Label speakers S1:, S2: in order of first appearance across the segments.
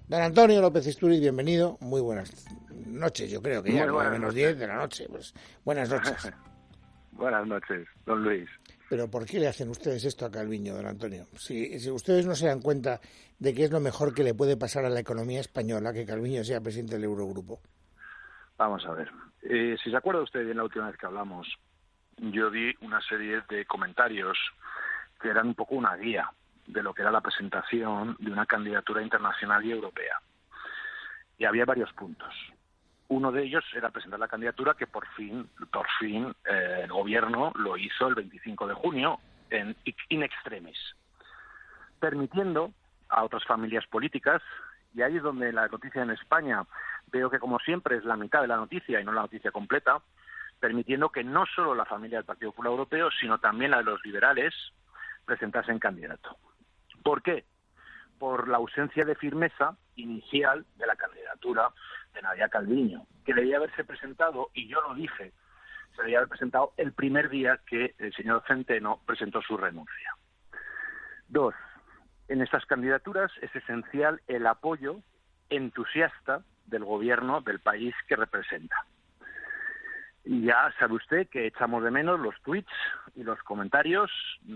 S1: Don Antonio López Istúriz, bienvenido. Muy buenas noches, yo creo que ya,
S2: Muy buenas
S1: 9 menos
S2: noches.
S1: 10 de la noche. Pues buenas noches.
S2: Buenas noches, don Luis.
S1: Pero ¿por qué le hacen ustedes esto a Calviño, don Antonio? Si ustedes no se dan cuenta de que es lo mejor que le puede pasar a la economía española que Calviño sea presidente del Eurogrupo.
S2: Vamos a ver. Si se acuerda usted bien la última vez que hablamos, yo di una serie de comentarios que eran un poco una guía de lo que era la presentación de una candidatura internacional y europea. Y había varios puntos. Uno de ellos era presentar la candidatura que por fin el gobierno lo hizo el 25 de junio in extremis, permitiendo a otras familias políticas, y ahí es donde la noticia en España veo que como siempre es la mitad de la noticia y no la noticia completa, permitiendo que no solo la familia del Partido Popular Europeo, sino también la de los liberales presentasen candidato. ¿Por qué? Por la ausencia de firmeza inicial de la candidatura de Nadia Calviño, que debía haberse presentado, y yo lo dije, se debía haber presentado el primer día que el señor Centeno presentó su renuncia. 2. En estas candidaturas es esencial el apoyo entusiasta del gobierno del país que representa. Y ya sabe usted que echamos de menos los tweets y los comentarios,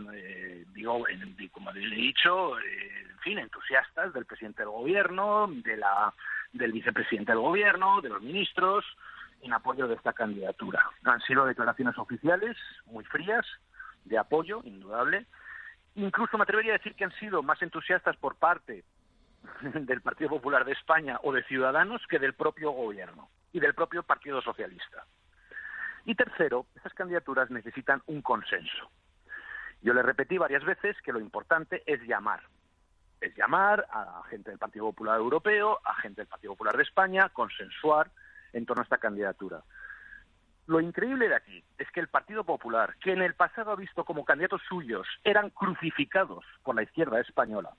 S2: como le he dicho, en fin, entusiastas del presidente del gobierno, del vicepresidente del gobierno, de los ministros, en apoyo de esta candidatura. Han sido declaraciones oficiales muy frías, de apoyo, indudable. Incluso me atrevería a decir que han sido más entusiastas por parte del Partido Popular de España o de Ciudadanos que del propio gobierno y del propio Partido Socialista. Y tercero, estas candidaturas necesitan un consenso. Yo le repetí varias veces que lo importante es llamar a gente del Partido Popular Europeo, a gente del Partido Popular de España, consensuar en torno a esta candidatura. Lo increíble de aquí es que el Partido Popular, que en el pasado ha visto como candidatos suyos eran crucificados por la izquierda española,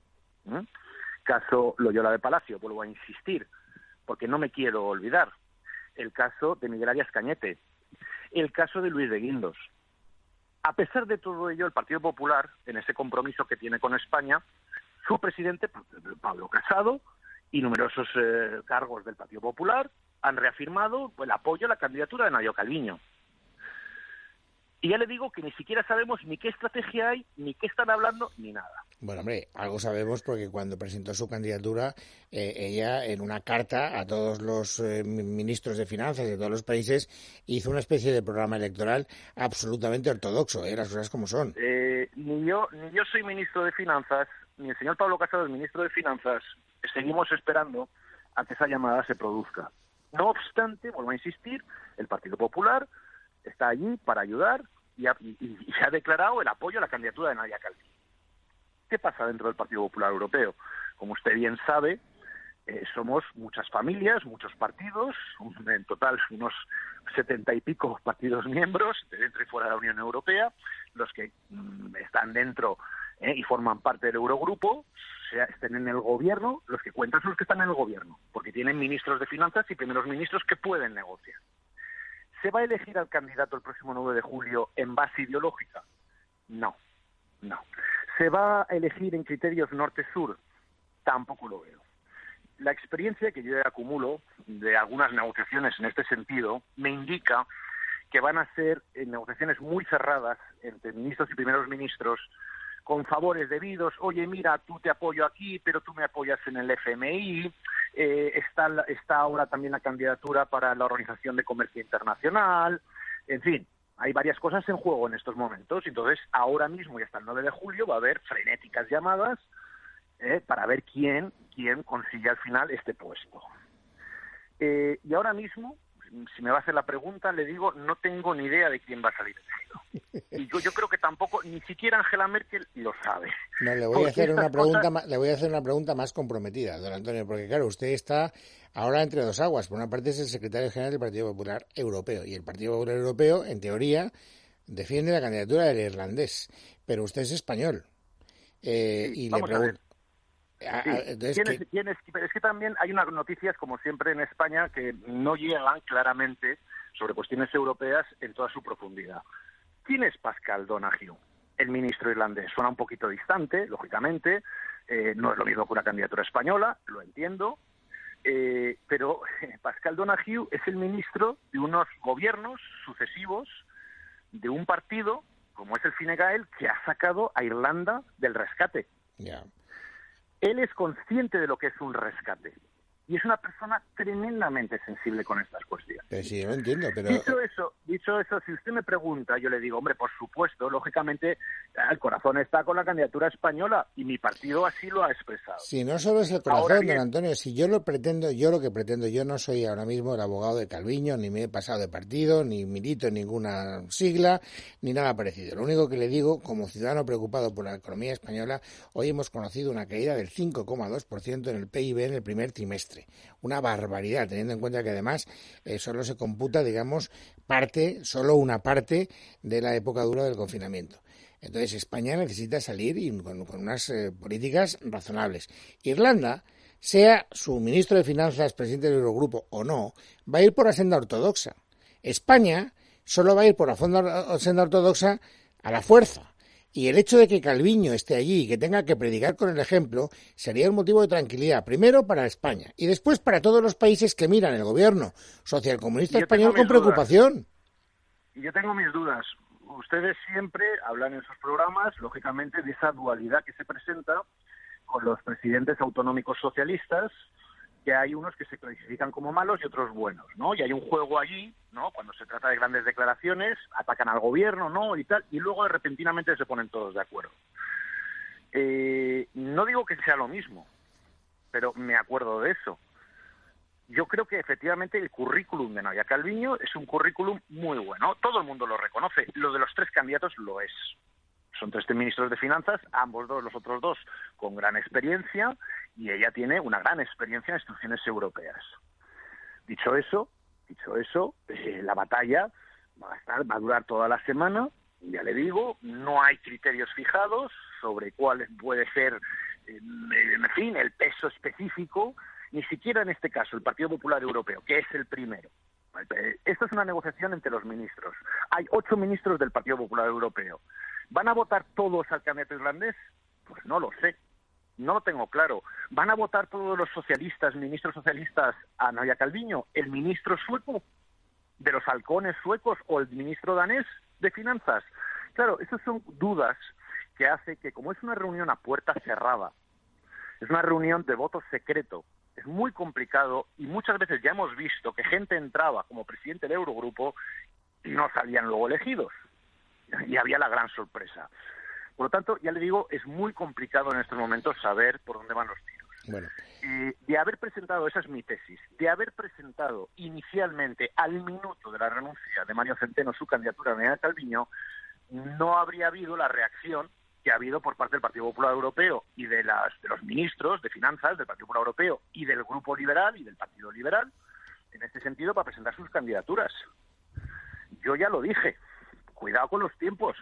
S2: caso Loyola de Palacio, vuelvo a insistir, porque no me quiero olvidar, el caso de Miguel Arias Cañete, el caso de Luis de Guindos. A pesar de todo ello, el Partido Popular, en ese compromiso que tiene con España, su presidente, Pablo Casado, y numerosos cargos del Partido Popular han reafirmado el apoyo a la candidatura de Nadia Calviño. Y ya le digo que ni siquiera sabemos ni qué estrategia hay, ni qué están hablando, ni nada.
S1: Bueno, hombre, algo sabemos porque cuando presentó su candidatura, ella en una carta a todos los ministros de finanzas de todos los países hizo una especie de programa electoral absolutamente ortodoxo, las cosas como son.
S2: Ni yo soy ministro de finanzas, ni el señor Pablo Casado es ministro de finanzas. Seguimos esperando a que esa llamada se produzca. No obstante, vuelvo a insistir, el Partido Popular está allí para ayudar y se ha declarado el apoyo a la candidatura de Nadia Calviño. ¿Qué pasa dentro del Partido Popular Europeo? Como usted bien sabe, somos muchas familias, muchos partidos, en total unos 70 y pico partidos miembros, de dentro y fuera de la Unión Europea, los que están dentro y forman parte del Eurogrupo, estén en el gobierno, los que cuentan son los que están en el gobierno, porque tienen ministros de finanzas y primeros ministros que pueden negociar. ¿Se va a elegir al candidato el próximo 9 de julio en base ideológica? No. ¿Se va a elegir en criterios norte-sur? Tampoco lo veo. La experiencia que yo acumulo de algunas negociaciones en este sentido me indica que van a ser negociaciones muy cerradas entre ministros y primeros ministros, con favores debidos. Oye, mira, tú te apoyo aquí, pero tú me apoyas en el FMI. Está ahora también la candidatura para la Organización de Comercio Internacional. En fin, hay varias cosas en juego en estos momentos. Entonces, ahora mismo y hasta el 9 de julio va a haber frenéticas llamadas para ver quién consigue al final este puesto. Y ahora mismo, si me va a hacer la pregunta, le digo, no tengo ni idea de quién va a salir elegido. Y yo creo que tampoco, ni siquiera Angela Merkel lo sabe.
S1: No, le voy a hacer una pregunta más comprometida, don Antonio, porque claro, usted está ahora entre dos aguas. Por una parte es el secretario general del Partido Popular Europeo, y el Partido Popular Europeo, en teoría, defiende la candidatura del irlandés, pero usted es español. Y le pregunto...
S2: Pero es que también hay unas noticias, como siempre en España, que no llegan claramente sobre cuestiones europeas en toda su profundidad. ¿Quién es Pascal Donoghue, el ministro irlandés? Suena un poquito distante, lógicamente, No es lo mismo que una candidatura española, lo entiendo, pero Pascal Donoghue es el ministro de unos gobiernos sucesivos de un partido, como es el Fine Gael, que ha sacado a Irlanda del rescate.
S1: Yeah.
S2: Él es consciente de lo que es un rescate. Y es una persona tremendamente sensible con estas cuestiones.
S1: Sí, yo lo entiendo, pero...
S2: Dicho eso, si usted me pregunta, yo le digo, hombre, por supuesto, lógicamente, el corazón está con la candidatura española y mi partido así lo ha expresado.
S1: Si no solo es el corazón, don Antonio, si yo lo que pretendo, yo no soy ahora mismo el abogado de Calviño, ni me he pasado de partido, ni milito en ninguna sigla, ni nada parecido. Lo único que le digo, como ciudadano preocupado por la economía española, hoy hemos conocido una caída del 5,2% en el PIB en el primer trimestre. Una barbaridad, teniendo en cuenta que además solo se computa, digamos, solo una parte de la época dura del confinamiento. Entonces España necesita salir con unas políticas razonables. Irlanda, sea su ministro de Finanzas, presidente del Eurogrupo o no, va a ir por la senda ortodoxa. España solo va a ir por la senda ortodoxa a la fuerza. Y el hecho de que Calviño esté allí y que tenga que predicar con el ejemplo sería un motivo de tranquilidad, primero para España y después para todos los países que miran el gobierno socialcomunista español con preocupación.
S2: Y yo tengo mis dudas. Ustedes siempre hablan en sus programas, lógicamente, de esa dualidad que se presenta con los presidentes autonómicos socialistas, que hay unos que se clasifican como malos y otros buenos, ¿no? Y hay un juego allí, ¿no? Cuando se trata de grandes declaraciones, atacan al gobierno, ¿no? Y tal, y luego repentinamente se ponen todos de acuerdo. No digo que sea lo mismo, pero me acuerdo de eso. Yo creo que efectivamente el currículum de Nadia Calviño es un currículum muy bueno. Todo el mundo lo reconoce. Lo de los tres candidatos lo es. Son tres ministros de Finanzas, los otros dos, con gran experiencia, y ella tiene una gran experiencia en instituciones europeas. Dicho eso, la batalla va a durar toda la semana. Ya le digo, no hay criterios fijados sobre cuál puede ser, en fin, el peso específico. Ni siquiera en este caso el Partido Popular Europeo, que es el primero. Esto es una negociación entre los ministros. Hay 8 ministros del Partido Popular Europeo. ¿Van a votar todos al candidato irlandés? Pues no lo sé. No lo tengo claro. ¿Van a votar todos los socialistas, ministros socialistas, a Nadia Calviño? ¿El ministro sueco de los halcones suecos o el ministro danés de Finanzas? Claro, esas son dudas que hace que, como es una reunión a puerta cerrada, es una reunión de voto secreto, es muy complicado y muchas veces ya hemos visto que gente entraba como presidente del Eurogrupo y no salían luego elegidos. Y había la gran sorpresa. Por lo tanto, ya le digo, es muy complicado en estos momentos saber por dónde van los tiros.
S1: Bueno.
S2: De haber presentado, esa es mi tesis, de haber presentado inicialmente al minuto de la renuncia de Mario Centeno su candidatura a Nadia Calviño, no habría habido la reacción que ha habido por parte del Partido Popular Europeo y de los ministros de Finanzas del Partido Popular Europeo y del Grupo Liberal y del Partido Liberal, en este sentido, para presentar sus candidaturas. Yo ya lo dije, cuidado con los tiempos.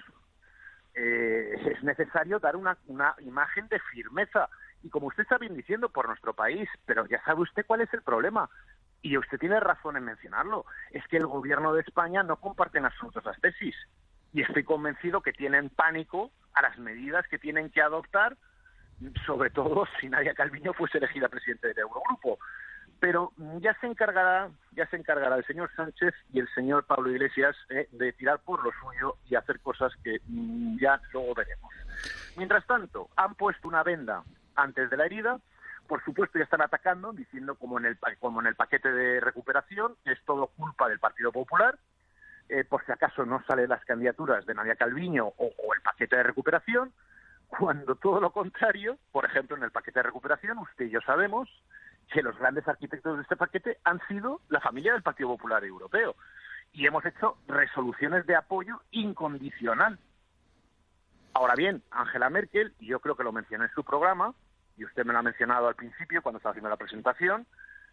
S2: Es necesario dar una imagen de firmeza. Y como usted está bien diciendo, por nuestro país, pero ya sabe usted cuál es el problema. Y usted tiene razón en mencionarlo. Es que el gobierno de España no comparte en absoluto esas tesis. Y estoy convencido que tienen pánico a las medidas que tienen que adoptar, sobre todo si Nadia Calviño fuese elegida presidente del Eurogrupo. Pero ya se encargará el señor Sánchez y el señor Pablo Iglesias de tirar por lo suyo y hacer cosas que ya luego veremos. Mientras tanto, han puesto una venda antes de la herida. Por supuesto, ya están atacando, diciendo como en el paquete de recuperación, que es todo culpa del Partido Popular. Por si acaso no salen las candidaturas de Nadia Calviño o el paquete de recuperación, cuando todo lo contrario, por ejemplo, en el paquete de recuperación, usted y yo sabemos que los grandes arquitectos de este paquete han sido la familia del Partido Popular Europeo. Y hemos hecho resoluciones de apoyo incondicional. Ahora bien, Angela Merkel, y yo creo que lo mencioné en su programa, y usted me lo ha mencionado al principio cuando estaba haciendo la presentación,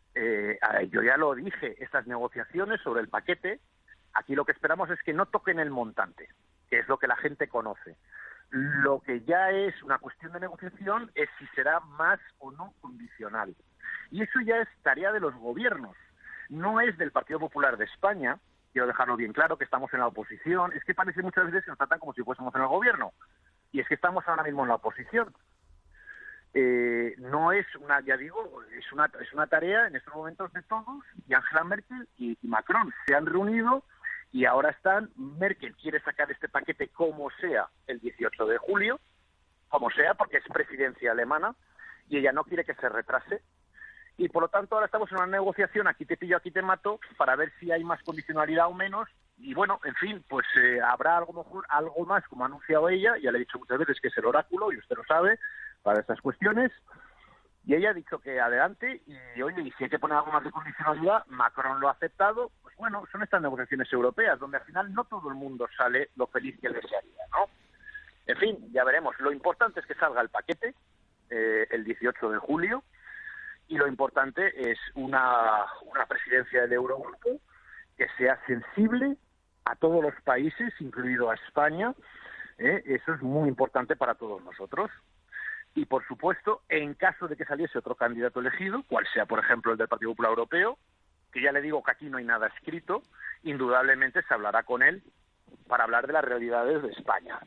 S2: yo ya lo dije, estas negociaciones sobre el paquete, aquí lo que esperamos es que no toquen el montante, que es lo que la gente conoce. Lo que ya es una cuestión de negociación es si será más o no condicional. Y eso ya es tarea de los gobiernos. No es del Partido Popular de España, quiero dejarlo bien claro, que estamos en la oposición. Es que parece muchas veces que nos tratan como si fuésemos en el gobierno. Y es que estamos ahora mismo en la oposición. no es una, ya digo, es una tarea en estos momentos de todos, y Angela Merkel y Macron se han reunido y ahora Merkel quiere sacar este paquete como sea el 18 de julio, como sea, porque es presidencia alemana, y ella no quiere que se retrase, y por lo tanto ahora estamos en una negociación, aquí te pillo, aquí te mato, para ver si hay más condicionalidad o menos, y bueno, en fin, pues habrá algo más, como ha anunciado ella, ya le he dicho muchas veces que es el oráculo, y usted lo sabe, para estas cuestiones, y ella ha dicho que adelante, y oye, y si hay que poner algo más de condicionalidad, Macron lo ha aceptado, pues bueno, son estas negociaciones europeas, donde al final no todo el mundo sale lo feliz que desearía, ¿no? En fin, ya veremos. Lo importante es que salga el paquete el 18 de julio, y lo importante es una presidencia del Eurogrupo que sea sensible a todos los países, incluido a España. Eso es muy importante para todos nosotros. Y, por supuesto, en caso de que saliese otro candidato elegido, cual sea, por ejemplo, el del Partido Popular Europeo, que ya le digo que aquí no hay nada escrito, indudablemente se hablará con él para hablar de las realidades de España.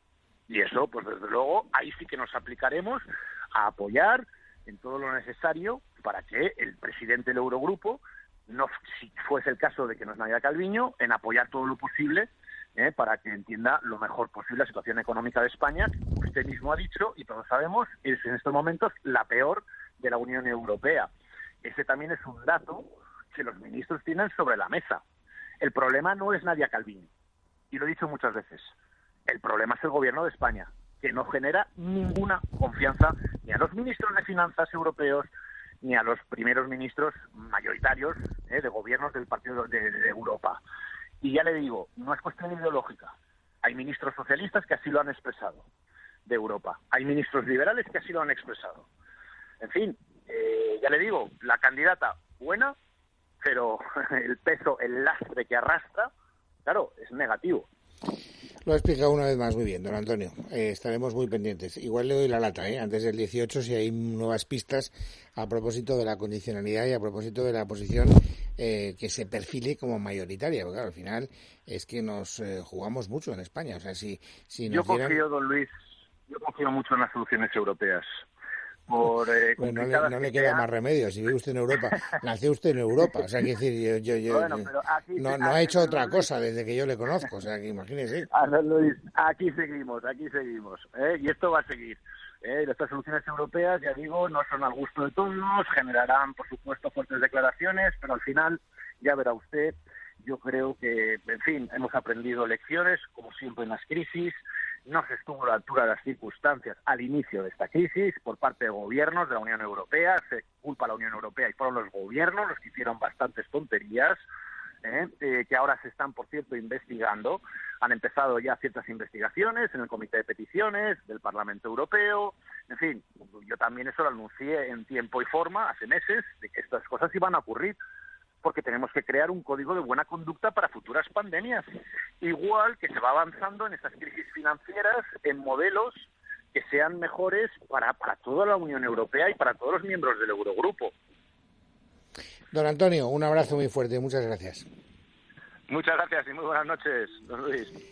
S2: Y eso, pues desde luego, ahí sí que nos aplicaremos a apoyar en todo lo necesario para que el presidente del Eurogrupo, no, si fuese el caso de que no es Nadia Calviño, en apoyar todo lo posible para que entienda lo mejor posible la situación económica de España, que usted mismo ha dicho, y todos sabemos, es en estos momentos la peor de la Unión Europea. Ese también es un dato que los ministros tienen sobre la mesa. El problema no es Nadia Calviño, y lo he dicho muchas veces. El problema es el gobierno de España, que no genera ninguna confianza ni a los ministros de Finanzas europeos, ni a los primeros ministros mayoritarios de gobiernos del Partido de Europa. Y ya le digo, no es cuestión ideológica. Hay ministros socialistas que así lo han expresado de Europa. Hay ministros liberales que así lo han expresado. En fin, ya le digo, la candidata buena, pero el peso, el lastre que arrastra, claro, es negativo.
S1: Lo ha explicado una vez más muy bien, don Antonio. Estaremos muy pendientes. Igual le doy la lata, antes del 18, si hay nuevas pistas a propósito de la condicionalidad y a propósito de la posición que se perfile como mayoritaria. Porque claro, al final es que nos jugamos mucho en España. O sea, si
S2: yo confío, don Luis, mucho en las soluciones europeas.
S1: Pues no le queda más remedio. Si vive usted en Europa, nació usted en Europa. O sea, que decir, no ha hecho otra cosa desde que yo le conozco. O sea, que imagínese.
S2: Luis, aquí seguimos. Y esto va a seguir. Estas soluciones europeas, ya digo, no son al gusto de todos, generarán, por supuesto, fuertes declaraciones, pero al final, ya verá usted, yo creo que, en fin, hemos aprendido lecciones, como siempre en las crisis. No se estuvo a la altura de las circunstancias al inicio de esta crisis por parte de gobiernos de la Unión Europea. Se culpa a la Unión Europea y fueron los gobiernos los que hicieron bastantes tonterías, que ahora se están, por cierto, investigando. Han empezado ya ciertas investigaciones en el Comité de Peticiones del Parlamento Europeo. En fin, yo también eso lo anuncié en tiempo y forma hace meses, de que estas cosas iban a ocurrir, porque tenemos que crear un código de buena conducta para futuras pandemias. Igual que se va avanzando en estas crisis financieras en modelos que sean mejores para toda la Unión Europea y para todos los miembros del Eurogrupo.
S1: Don Antonio, un abrazo muy fuerte. Muchas gracias.
S2: Muchas gracias y muy buenas noches, don Luis.